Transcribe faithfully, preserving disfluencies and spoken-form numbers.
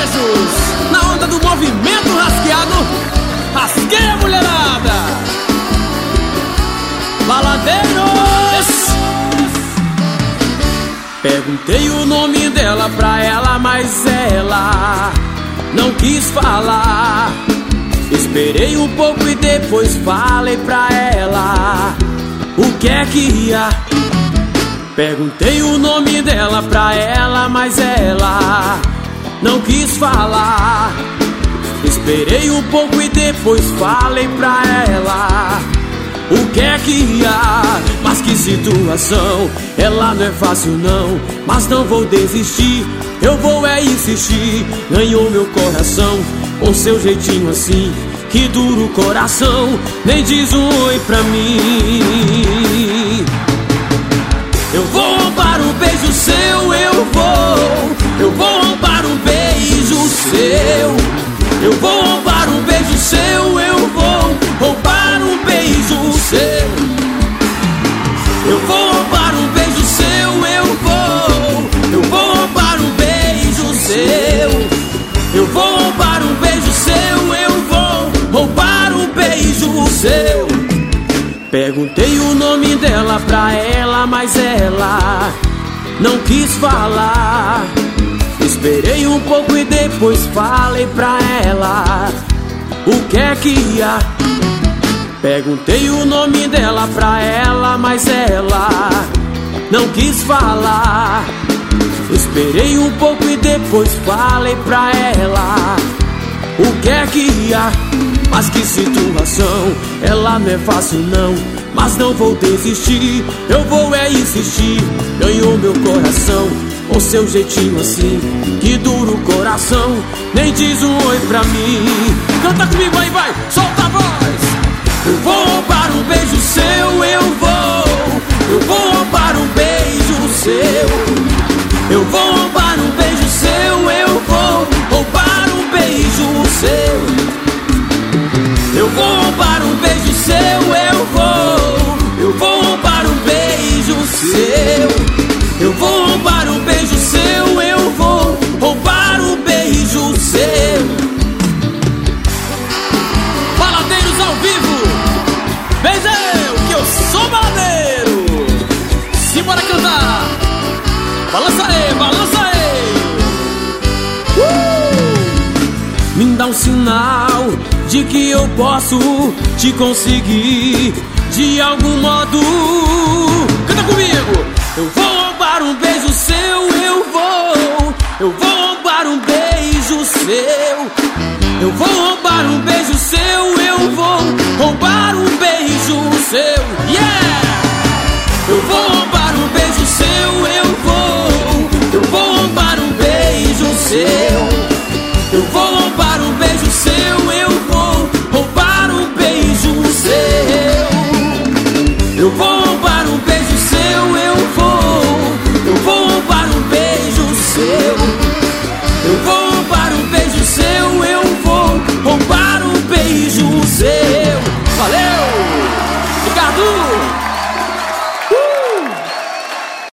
beijos. Na onda do movimento rasqueado, rasguei a mulherada. Baladeiros. Perguntei o nome dela pra ela, mas ela não quis falar. Esperei um pouco e depois falei pra ela o que é que ia. Perguntei o nome dela pra ela, mas ela não quis falar. Esperei um pouco e depois falei pra ela o que é que ia. Mas que situação, ela não é fácil não, mas não vou desistir, eu vou é insistir. Ganhou meu coração com seu jeitinho assim, que duro coração, nem diz um oi pra mim. Eu vou roubar um beijo seu, eu vou. Eu vou roubar um beijo seu. Eu vou roubar um beijo seu, eu vou roubar um beijo seu. Eu vou roubar um beijo seu, eu vou. Eu vou roubar um beijo seu. Eu vou roubar um beijo seu, eu vou roubar um beijo seu. Perguntei o nome dela pra ela, mas ela não quis falar. Esperei um pouco e depois falei pra ela o que é que ia. Perguntei o nome dela pra ela, mas ela não quis falar. Esperei um pouco e depois falei pra ela o que é que ia. Mas que situação, ela não é fácil não, mas não vou desistir, eu vou é insistir. Ganhou meu coração com seu jeitinho assim, que duro coração, nem diz um oi pra mim. Canta comigo aí, vai, solta a voz. Eu vou roubar um beijo seu, eu vou. Eu vou roubar um beijo seu. Eu vou roubar um beijo seu, eu vou roubar um beijo seu. Eu vou roubar um beijo seu, eu vou. Eu vou roubar um beijo seu. Eu vou roubar um beijo seu, eu vou roubar um beijo seu. Baladeiros ao vivo, veja eu que eu sou baladeiro. Simbora cantar, balança aí, balança aí. uh! Me dá um sinal de que eu posso te conseguir de algum modo. Canta comigo. Eu vou roubar um beijo seu, eu vou. Eu vou roubar um beijo seu. Eu vou roubar um beijo seu,